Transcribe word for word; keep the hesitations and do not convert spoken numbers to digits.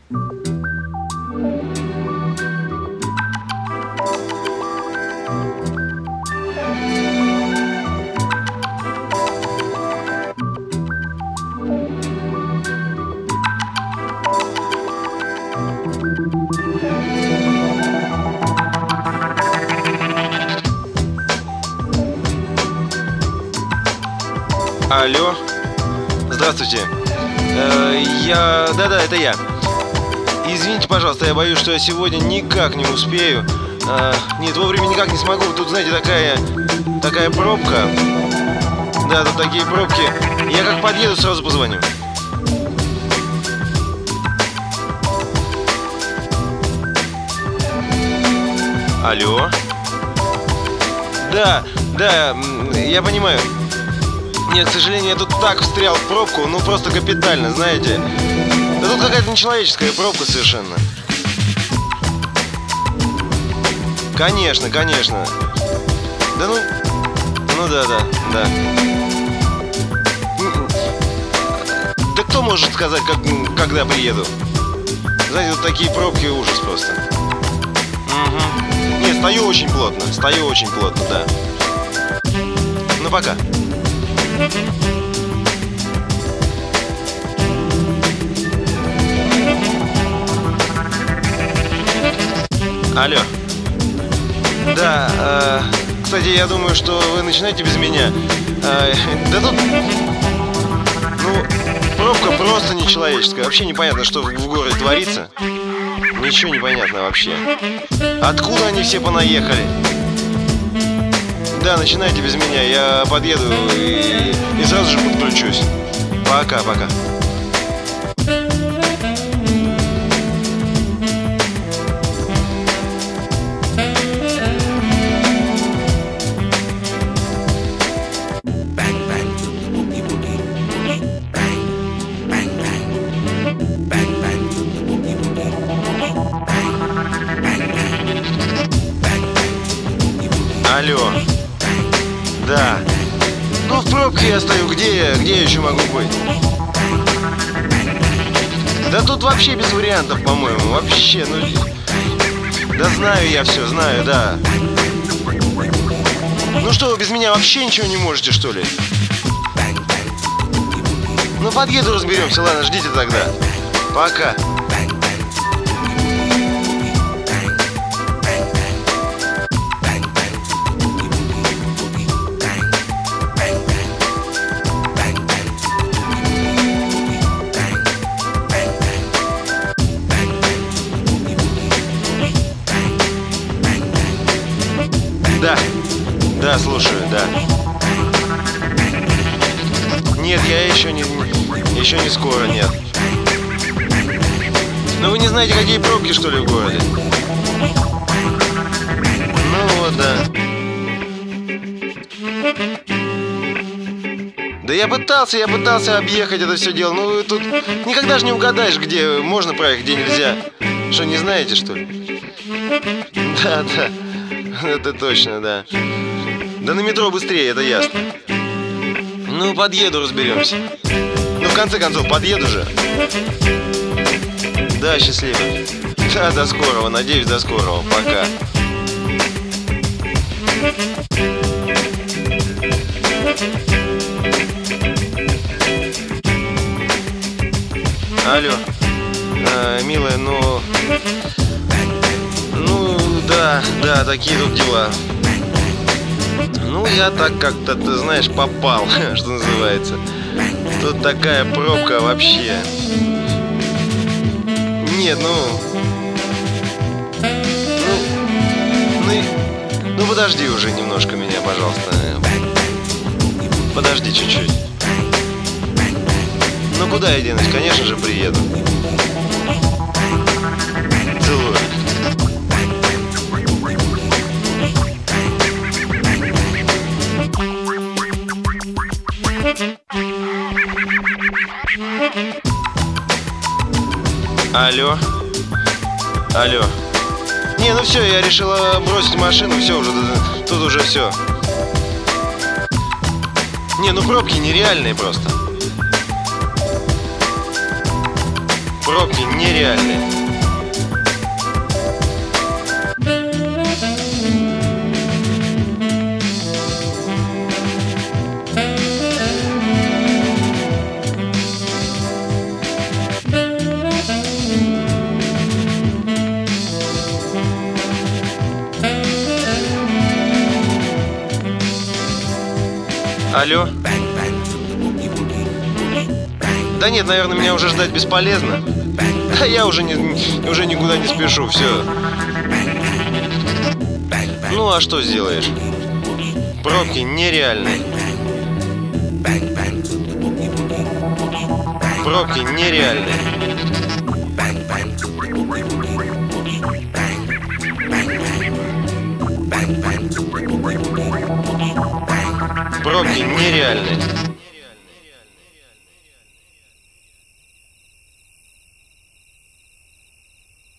Алло. Здравствуйте. Э, я... Да-да, это я. Извините, пожалуйста, я боюсь, что я сегодня никак не успею. Э, нет, вовремя никак не смогу. Тут, знаете, такая... Такая пробка. Да, тут такие пробки. Я как подъеду, сразу позвоню. Алло. Да, да, я понимаю. Нет, к сожалению, я тут так встрял в пробку, ну просто капитально, знаете. Да тут какая-то нечеловеческая пробка совершенно. Конечно, конечно. Да ну... Ну да, да, да. Да кто может сказать, как, когда приеду? Знаете, вот такие пробки, ужас просто. Угу. Не, стою очень плотно, стою очень плотно, да. Ну пока. Алло. Да, э, кстати, я думаю, что вы начинаете без меня. Э, да тут... Ну, пробка просто нечеловеческая. Вообще непонятно, что в городе творится. Ничего не понятно вообще. Откуда они все понаехали? Да, начинайте без меня. Я подъеду и, и сразу же подключусь. Пока, пока. Алло. Да. Ну, в пробке я стою. Где я? Где я еще могу быть? Да тут вообще без вариантов, по-моему. Вообще, ну... Да знаю я все, знаю, да. Ну что, вы без меня вообще ничего не можете, что ли? Ну, подъеду, разберемся. Ладно, ждите тогда. Пока. Да, да, слушаю, да. Нет, я еще не, еще не скоро, нет. Но вы не знаете, какие пробки, что ли, в городе? Ну вот, да. Да я пытался, я пытался объехать это все дело. Ну тут никогда же не угадаешь, где можно проехать, где нельзя. Что, не знаете, что ли? Да, да. Это точно, да. Да на метро быстрее, это ясно. Ну, подъеду, разберемся. Ну, в конце концов, подъеду же. Да, счастливо. Да, до скорого, надеюсь, до скорого. Пока. Алло. А, милая, ну... Ну, да, да, такие тут дела. Ну, я так как-то, ты знаешь, попал, что называется. Тут такая пробка вообще. Нет, ну... Ну, ну, ну подожди уже немножко меня, пожалуйста. Подожди чуть-чуть. Ну, куда я денусь? Конечно же, приеду. Целую. Алло. Алло. Не, ну все, я решила бросить машину, все уже, тут уже все. Не, ну пробки нереальные просто. Пробки нереальные. Алло? Да нет, наверное, меня уже ждать бесполезно. Да я уже, не, уже никуда не спешу, все. Ну а что сделаешь? Пробки нереальные. Пробки нереальные. Пробки нереальные.